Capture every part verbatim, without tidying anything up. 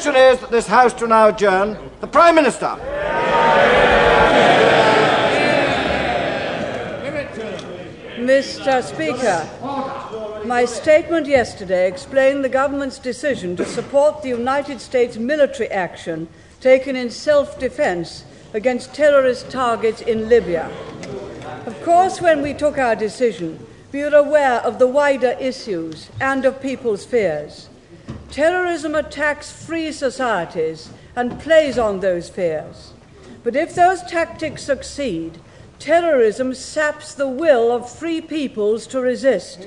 motion is that this House do now adjourn. The Prime Minister. Mister Speaker, my statement yesterday explained the government's decision to support the United States military action taken in self-defense against terrorist targets in Libya. Of course, when we took our decision, we were aware of the wider issues and of people's fears. Terrorism attacks free societies and plays on those fears. But if those tactics succeed, terrorism saps the will of free peoples to resist.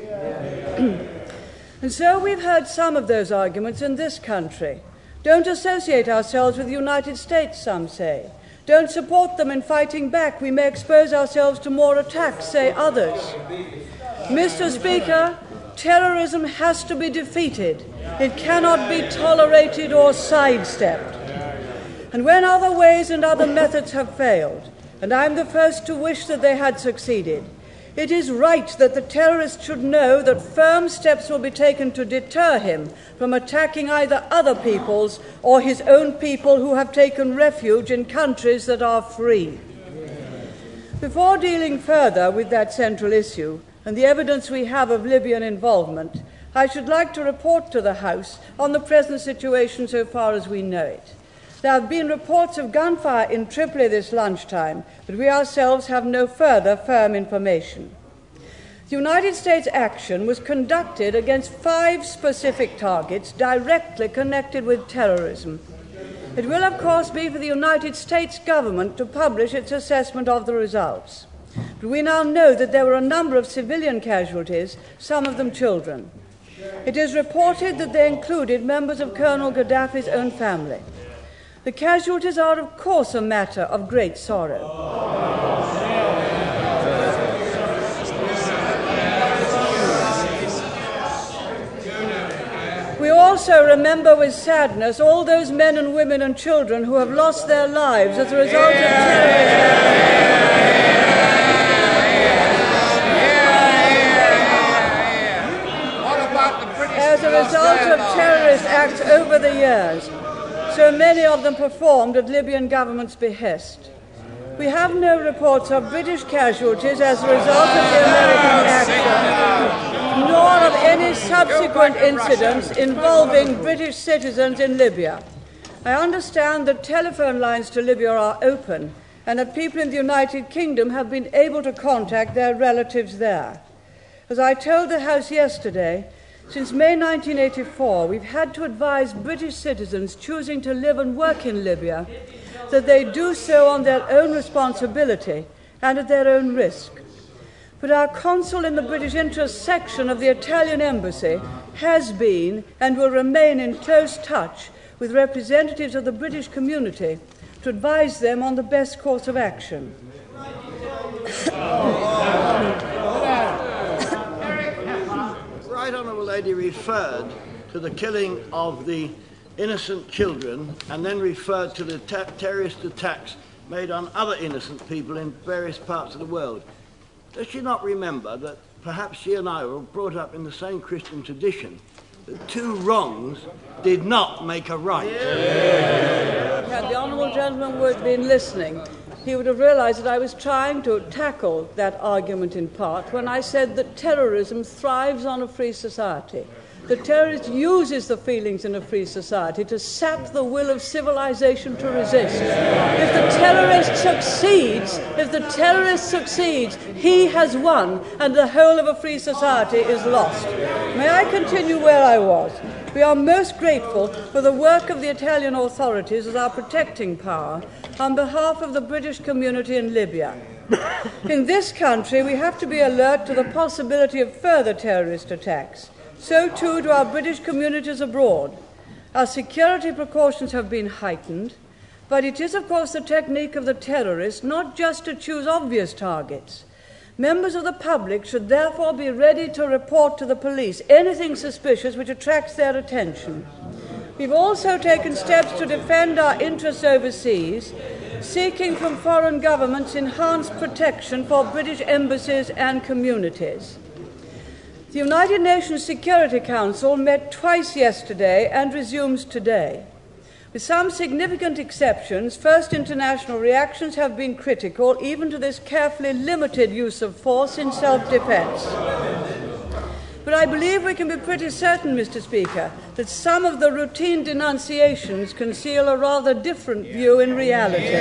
And so we've heard some of those arguments in this country. Don't associate ourselves with the United States, some say. Don't support them in fighting back. We may expose ourselves to more attacks, say others. Mister Speaker, terrorism has to be defeated. It cannot be tolerated or sidestepped. And when other ways and other methods have failed, and I'm the first to wish that they had succeeded, it is right that the terrorist should know that firm steps will be taken to deter him from attacking either other peoples or his own people who have taken refuge in countries that are free. Before dealing further with that central issue and the evidence we have of Libyan involvement, I should like to report to the House on the present situation so far as we know it. There have been reports of gunfire in Tripoli this lunchtime, but we ourselves have no further firm information. The United States action was conducted against five specific targets directly connected with terrorism. It will, of course, be for the United States government to publish its assessment of the results. But we now know that there were a number of civilian casualties, some of them children. It is reported that they included members of Colonel Gaddafi's own family. The casualties are, of course, a matter of great sorrow. We also remember with sadness all those men and women and children who have lost their lives as a result of terrorist as a result of terrorist acts over the years. So many of them performed at Libyan government's behest. We have no reports of British casualties as a result of the American action, nor of any subsequent incidents involving British citizens in Libya. I understand that telephone lines to Libya are open and that people in the United Kingdom have been able to contact their relatives there. As I told the House yesterday, since May nineteen eighty-four, we've had to advise British citizens choosing to live and work in Libya that they do so on their own responsibility and at their own risk. But our consul in the British interest section of the Italian embassy has been and will remain in close touch with representatives of the British community to advise them on the best course of action. The Right Honourable Lady referred to the killing of the innocent children and then referred to the ter terrorist attacks made on other innocent people in various parts of the world. Does she not remember that perhaps she and I were brought up in the same Christian tradition, that two wrongs did not make a right? Yeah. Had the honourable gentleman would have been listening, he would have realised that I was trying to tackle that argument in part when I said that terrorism thrives on a free society. The terrorist uses the feelings in a free society to sap the will of civilization to resist. If the terrorist succeeds, if the terrorist succeeds, he has won, and the whole of a free society is lost. May I continue where I was? We are most grateful for the work of the Italian authorities as our protecting power on behalf of the British community in Libya. In this country, we have to be alert to the possibility of further terrorist attacks. So too do our British communities abroad. Our security precautions have been heightened, but it is, of course, the technique of the terrorists not just to choose obvious targets. Members of the public should therefore be ready to report to the police anything suspicious which attracts their attention. We've also taken steps to defend our interests overseas, seeking from foreign governments enhanced protection for British embassies and communities. The United Nations Security Council met twice yesterday and resumes today. With some significant exceptions, first international reactions have been critical even to this carefully limited use of force in self-defense. But I believe we can be pretty certain, Mister Speaker, that some of the routine denunciations conceal a rather different view in reality.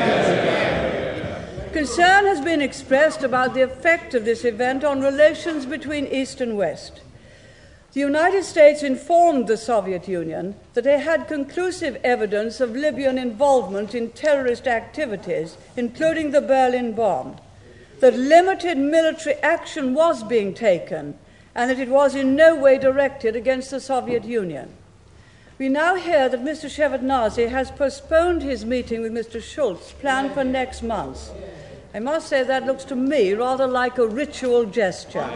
Concern has been expressed about the effect of this event on relations between East and West. The United States informed the Soviet Union that they had conclusive evidence of Libyan involvement in terrorist activities, including the Berlin bomb, that limited military action was being taken, and that it was in no way directed against the Soviet Union. We now hear that Mister Shevardnadze has postponed his meeting with Mister Schultz, planned for next month. I must say that looks to me rather like a ritual gesture.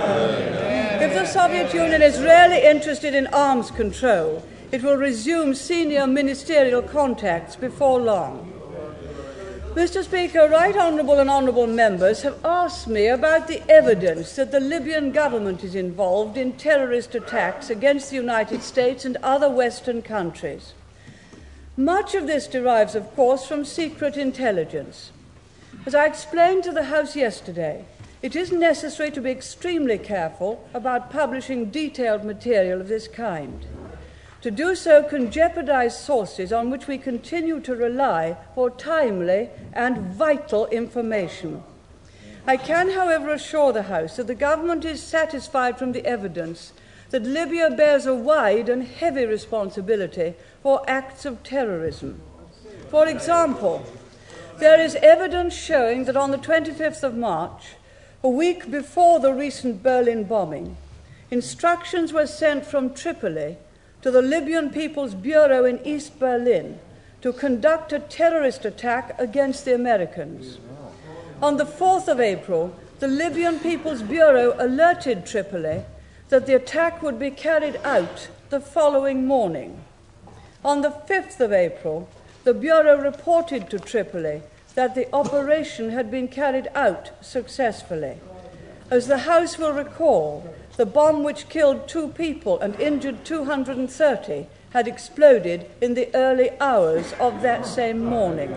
If the Soviet Union is really interested in arms control, it will resume senior ministerial contacts before long. Mister Speaker, Right Honourable and Honourable Members have asked me about the evidence that the Libyan government is involved in terrorist attacks against the United States and other Western countries. Much of this derives, of course, from secret intelligence. As I explained to the House yesterday, it is necessary to be extremely careful about publishing detailed material of this kind. To do so can jeopardize sources on which we continue to rely for timely and vital information. I can, however, assure the House that the government is satisfied from the evidence that Libya bears a wide and heavy responsibility for acts of terrorism. For example, there is evidence showing that on the twenty-fifth of March, a week before the recent Berlin bombing, instructions were sent from Tripoli to the Libyan People's Bureau in East Berlin to conduct a terrorist attack against the Americans. On the fourth of April, the Libyan People's Bureau alerted Tripoli that the attack would be carried out the following morning. On the fifth of April, the Bureau reported to Tripoli that the operation had been carried out successfully. As the House will recall, the bomb which killed two people and injured two hundred thirty had exploded in the early hours of that same morning.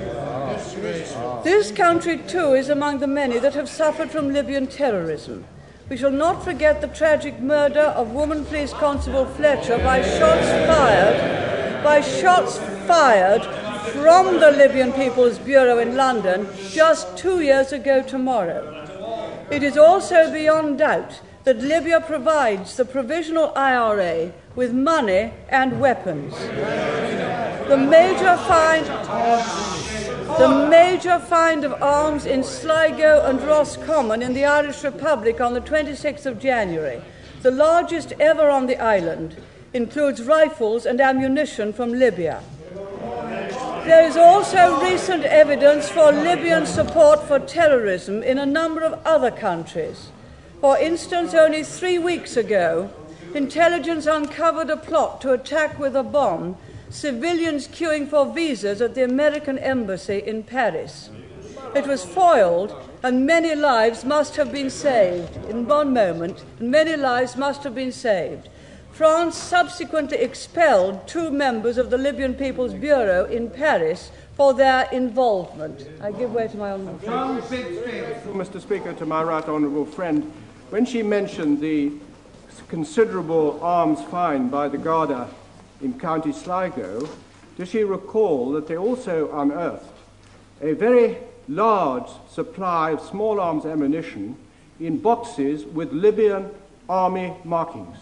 This country, too, is among the many that have suffered from Libyan terrorism. We shall not forget the tragic murder of Woman Police Constable Fletcher by shots fired, by shots fired from the Libyan People's Bureau in London just two years ago tomorrow. It is also beyond doubt that Libya provides the Provisional I R A with money and weapons. The major find, the major find of arms in Sligo and Roscommon in the Irish Republic on the twenty-sixth of January, the largest ever on the island, includes rifles and ammunition from Libya. There is also recent evidence for Libyan support for terrorism in a number of other countries. For instance, only three weeks ago, intelligence uncovered a plot to attack with a bomb civilians queuing for visas at the American embassy in Paris. It was foiled, and many lives must have been saved. In one moment, many lives must have been saved. France subsequently expelled two members of the Libyan People's Bureau in Paris for their involvement. I give way to my honourable friend. Mister Speaker, to my right honourable friend, when she mentioned the considerable arms find by the Garda in County Sligo, does she recall that they also unearthed a very large supply of small arms ammunition in boxes with Libyan army markings?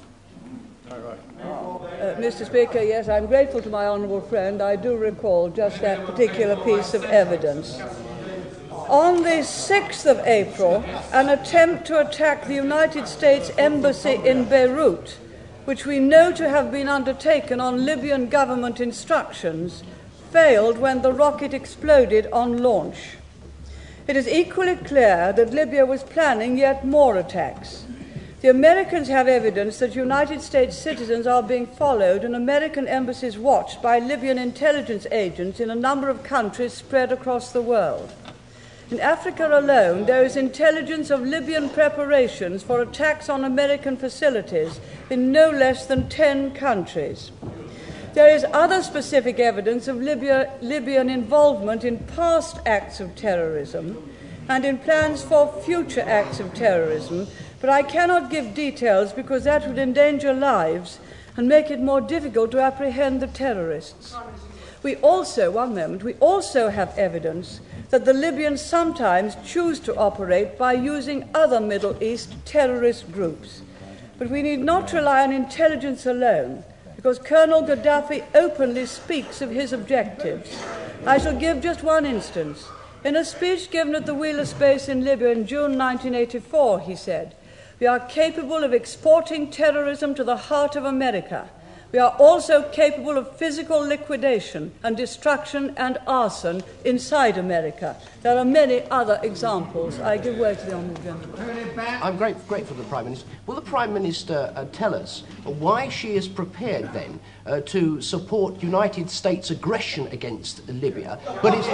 Uh, Mister Speaker, yes, I'm grateful to my honourable friend. I do recall just that particular piece of evidence. On the sixth of April, an attempt to attack the United States Embassy in Beirut, which we know to have been undertaken on Libyan government instructions, failed when the rocket exploded on launch. It is equally clear that Libya was planning yet more attacks. The Americans have evidence that United States citizens are being followed and American embassies watched by Libyan intelligence agents in a number of countries spread across the world. In Africa alone, there is intelligence of Libyan preparations for attacks on American facilities in no less than ten countries. There is other specific evidence of Libya, Libyan involvement in past acts of terrorism and in plans for future acts of terrorism, but I cannot give details because that would endanger lives and make it more difficult to apprehend the terrorists. We also, one moment, we also have evidence that the Libyans sometimes choose to operate by using other Middle East terrorist groups. But we need not rely on intelligence alone, because Colonel Gaddafi openly speaks of his objectives. I shall give just one instance. In a speech given at the Wheeler Space in Libya in June nineteen eighty-four, he said, "We are capable of exporting terrorism to the heart of America. We are also capable of physical liquidation and destruction and arson inside America." There are many other examples. I give way to the Honourable Gentleman. I'm great, grateful to the Prime Minister. Will the Prime Minister uh, tell us why she is prepared then uh, to support United States aggression against Libya, but is,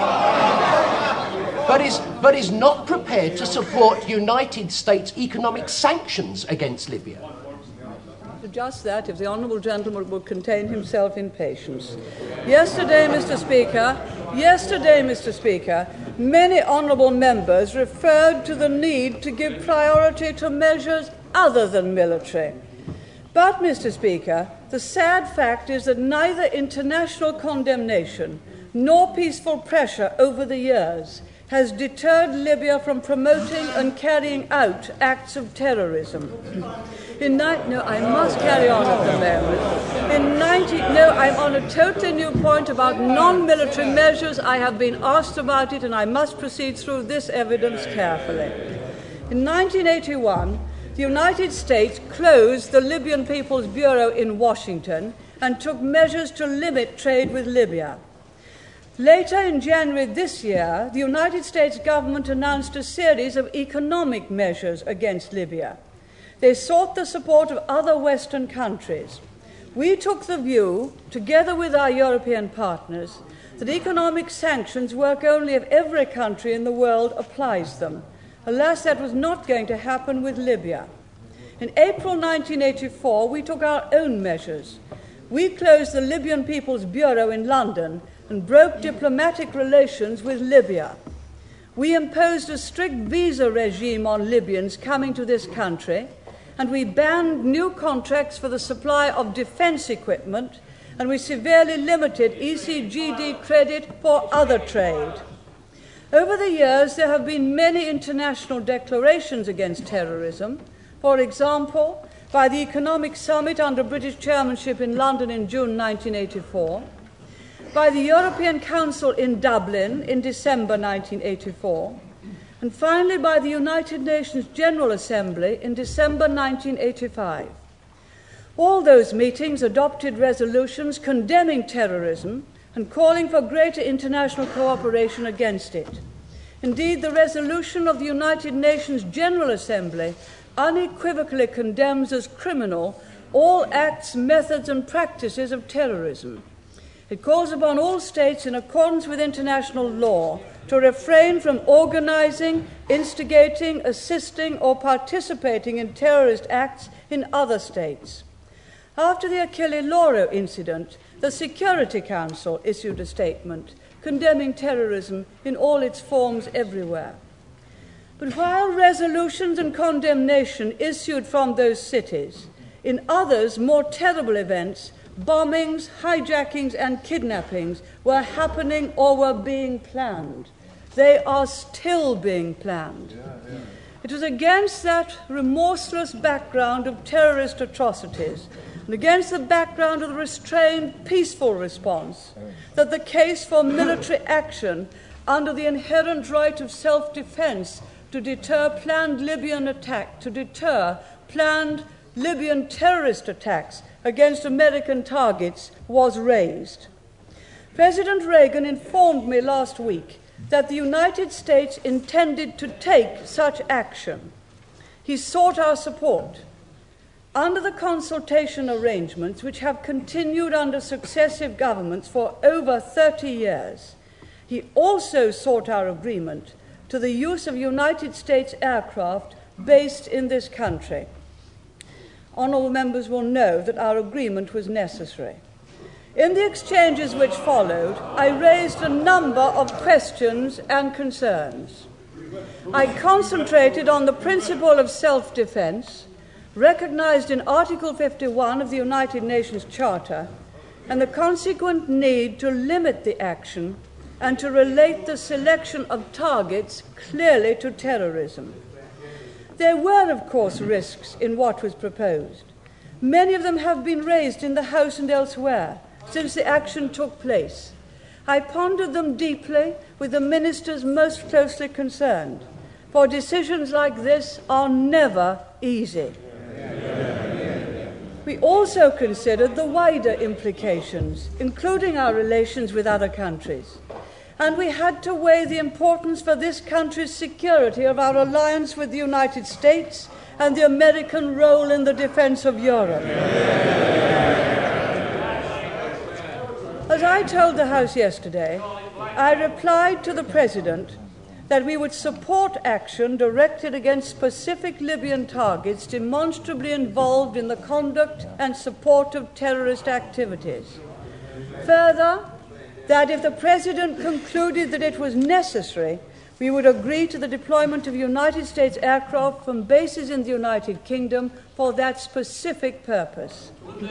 but, is, but is not prepared to support United States economic sanctions against Libya? Just that, if the Honourable Gentleman will contain himself in patience. Yesterday, Mr Speaker, yesterday, Mr Speaker, many honourable members referred to the need to give priority to measures other than military. But, Mr Speaker, the sad fact is that neither international condemnation nor peaceful pressure over the years has deterred Libya from promoting and carrying out acts of terrorism. In ni- no, I must carry on at the moment. In ninety, no, I'm on a totally new point about non-military measures. I have been asked about it, and I must proceed through this evidence carefully. In nineteen eighty-one, the United States closed the Libyan People's Bureau in Washington and took measures to limit trade with Libya. Later in January this year, the United States government announced a series of economic measures against Libya. They sought the support of other Western countries. We took the view, together with our European partners, that economic sanctions work only if every country in the world applies them. Alas, that was not going to happen with Libya. In April nineteen eighty-four, we took our own measures. We closed the Libyan People's Bureau in London and broke diplomatic relations with Libya. We imposed a strict visa regime on Libyans coming to this country, and we banned new contracts for the supply of defence equipment, and we severely limited E C G D credit for other trade. Over the years, there have been many international declarations against terrorism. For example, by the Economic Summit under British chairmanship in London in June nineteen eighty-four, by the European Council in Dublin in December nineteen eighty-four, and finally by the United Nations General Assembly in December nineteen eighty-five. All those meetings adopted resolutions condemning terrorism and calling for greater international cooperation against it. Indeed, the resolution of the United Nations General Assembly unequivocally condemns as criminal all acts, methods, and practices of terrorism. It calls upon all states, in accordance with international law, to refrain from organizing, instigating, assisting, or participating in terrorist acts in other states. After the Achille Lauro incident, the Security Council issued a statement condemning terrorism in all its forms everywhere. But while resolutions and condemnation issued from those cities, in others, more terrible events, bombings, hijackings, and kidnappings were happening or were being planned. They are still being planned. Yeah, yeah. It was against that remorseless background of terrorist atrocities and against the background of the restrained, peaceful response that the case for military action under the inherent right of self-defense to deter planned Libyan attack, to deter planned Libyan terrorist attacks against American targets was raised. President Reagan informed me last week that the United States intended to take such action. He sought our support. Under the consultation arrangements, which have continued under successive governments for over thirty years, he also sought our agreement to the use of United States aircraft based in this country. Honourable members will know that our agreement was necessary. In the exchanges which followed, I raised a number of questions and concerns. I concentrated on the principle of self-defense, recognized in Article fifty-one of the United Nations Charter, and the consequent need to limit the action and to relate the selection of targets clearly to terrorism. There were, of course, risks in what was proposed. Many of them have been raised in the House and elsewhere since the action took place. I pondered them deeply with the ministers most closely concerned, for decisions like this are never easy. We also considered the wider implications, including our relations with other countries. And we had to weigh the importance for this country's security of our alliance with the United States and the American role in the defense of Europe. As I told the House yesterday, I replied to the President that we would support action directed against specific Libyan targets demonstrably involved in the conduct and support of terrorist activities. Further, that if the President concluded that it was necessary, we would agree to the deployment of United States aircraft from bases in the United Kingdom for that specific purpose. No,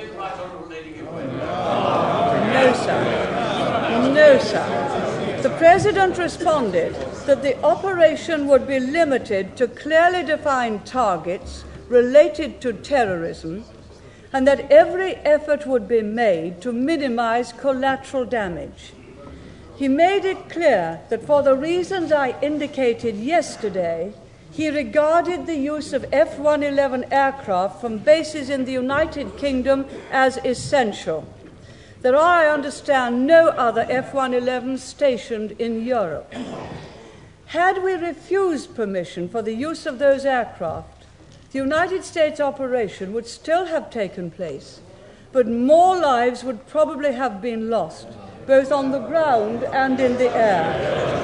sir. No, sir. The President responded that the operation would be limited to clearly defined targets related to terrorism and that every effort would be made to minimize collateral damage. He made it clear that for the reasons I indicated yesterday, he regarded the use of F one eleven aircraft from bases in the United Kingdom as essential. There are, I understand, no other F one elevens stationed in Europe. Had we refused permission for the use of those aircraft, the United States operation would still have taken place, but more lives would probably have been lost, both on the ground and in the air.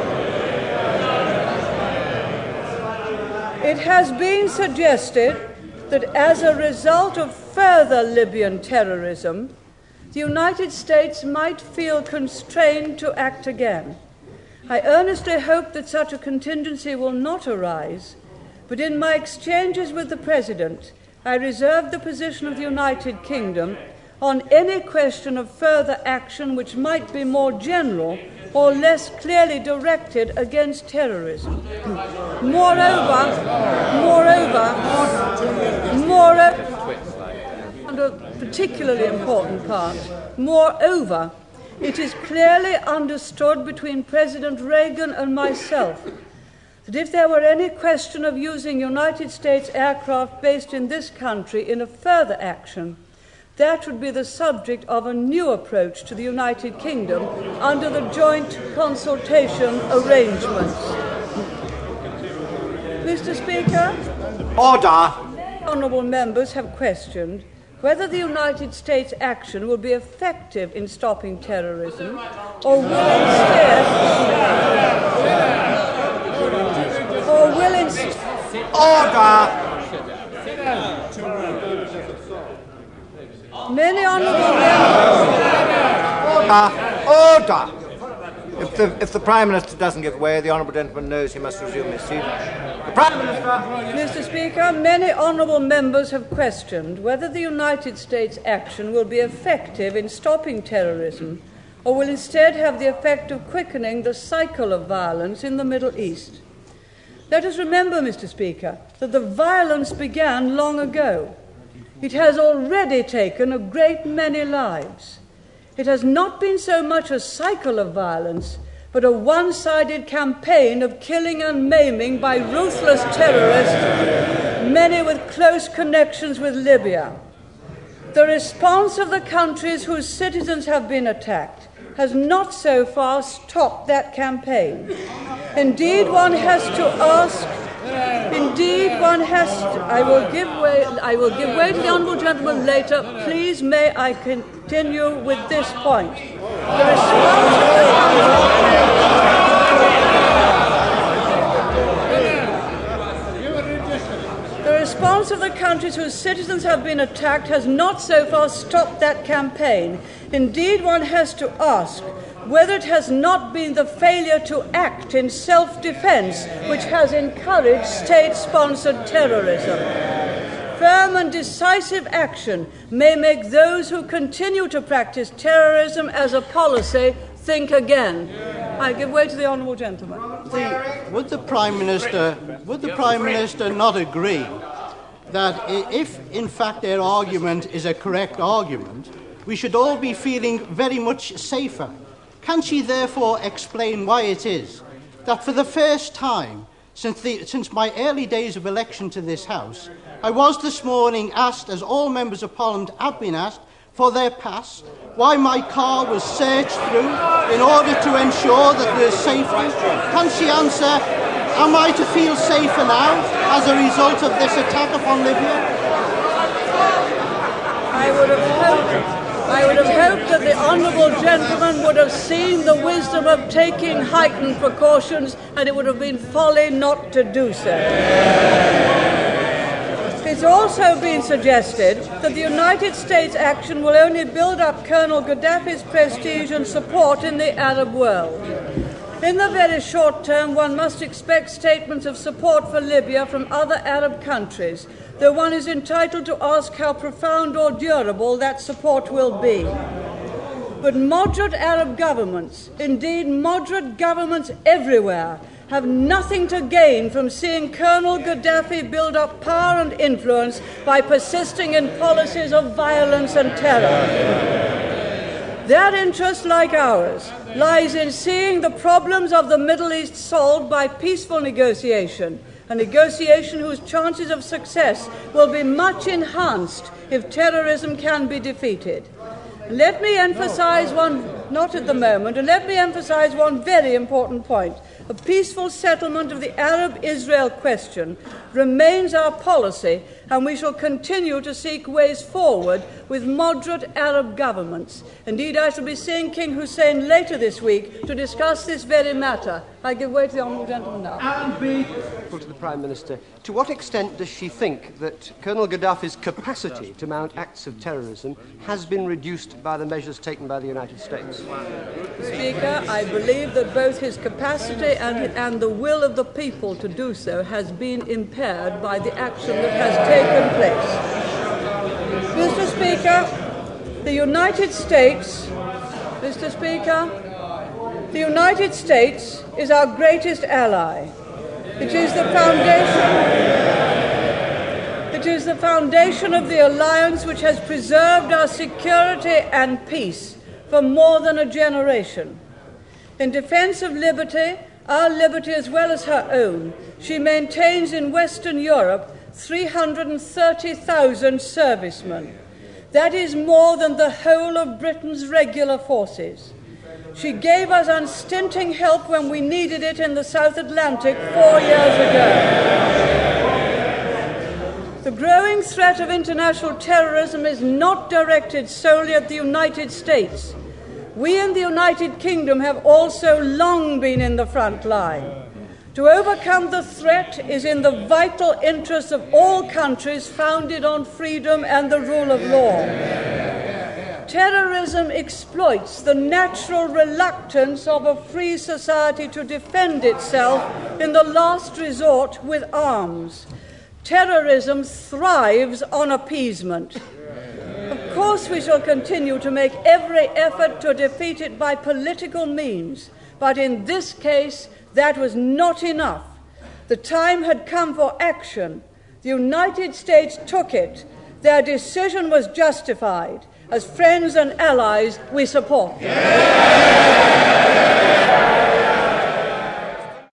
It has been suggested that as a result of further Libyan terrorism, the United States might feel constrained to act again. I earnestly hope that such a contingency will not arise, but in my exchanges with the President, I reserved the position of the United Kingdom on any question of further action which might be more general or less clearly directed against terrorism. Moreover, moreover, moreover, and a particularly important part, moreover, it is clearly understood between President Reagan and myself that if there were any question of using United States aircraft based in this country in a further action, that would be the subject of a new approach to the United Kingdom under the joint consultation arrangements. Mister Speaker, Order. honourable members have questioned whether the United States action will be effective in stopping terrorism or will instead or will instead Order. Many honourable members. Order. Order. If the, if the Prime Minister doesn't give way, the honourable gentleman knows he must resume his seat. The Prime Minister. Mister Speaker, many honourable members have questioned whether the United States action will be effective in stopping terrorism or will instead have the effect of quickening the cycle of violence in the Middle East. Let us remember, Mister Speaker, that the violence began long ago. It has already taken a great many lives. It has not been so much a cycle of violence, but a one-sided campaign of killing and maiming by ruthless terrorists, many with close connections with Libya. The response of the countries whose citizens have been attacked has not so far stopped that campaign. Indeed, one has to ask, indeed, one has to, I will give way, I will give way to the honourable gentleman later. Please may I continue with this point. The response of the countries, the response response of the countries whose citizens have been attacked has not so far stopped that campaign. Indeed, one has to ask whether it has not been the failure to act in self-defense which has encouraged state-sponsored terrorism. Firm and decisive action may make those who continue to practice terrorism as a policy think again. I give way to the honourable gentleman. The, would the Prime Minister, would the Prime Minister not agree that if, in fact, their argument is a correct argument, we should all be feeling very much safer? Can she therefore explain why it is that for the first time since, the, since my early days of election to this House, I was this morning asked, as all members of Parliament have been asked, for their pass, why my car was searched through in order to ensure that there's safety? Can she answer, am I to feel safer now as a result of this attack upon Libya? I would have hoped, I would have hoped that the honourable gentleman would have seen the wisdom of taking heightened precautions, and it would have been folly not to do so. It's also been suggested that the United States action will only build up Colonel Gaddafi's prestige and support in the Arab world. In the very short term, one must expect statements of support for Libya from other Arab countries, though one is entitled to ask how profound or durable that support will be. But moderate Arab governments, indeed moderate governments everywhere, have nothing to gain from seeing Colonel Gaddafi build up power and influence by persisting in policies of violence and terror. Their interest, like ours, lies in seeing the problems of the Middle East solved by peaceful negotiation, a negotiation whose chances of success will be much enhanced if terrorism can be defeated. Let me emphasize one, not at the moment, and let me emphasize one very important point. A peaceful settlement of the Arab-Israel question remains our policy, and we shall continue to seek ways forward with moderate Arab governments. Indeed, I shall be seeing King Hussein later this week to discuss this very matter. I give way to the honourable gentleman now. To the Prime Minister, to what extent does she think that Colonel Gaddafi's capacity to mount acts of terrorism has been reduced by the measures taken by the United States? Speaker, I believe that both his capacity and, and the will of the people to do so has been impaired by the action that has taken place. Mister Speaker, the United States, Mister Speaker, the United States is our greatest ally. It is the foundation. It is the foundation of the alliance which has preserved our security and peace for more than a generation. In defense of liberty, our liberty as well as her own, she maintains in Western Europe three hundred thirty thousand servicemen. That is more than the whole of Britain's regular forces. She gave us unstinting help when we needed it in the South Atlantic four years ago. The growing threat of international terrorism is not directed solely at the United States. We in the United Kingdom have also long been in the front line. To overcome the threat is in the vital interests of all countries founded on freedom and the rule of law. Terrorism exploits the natural reluctance of a free society to defend itself in the last resort with arms. Terrorism thrives on appeasement. Of course, we shall continue to make every effort to defeat it by political means, but in this case, that was not enough. The time had come for action. The United States took it. Their decision was justified. As friends and allies, we support them.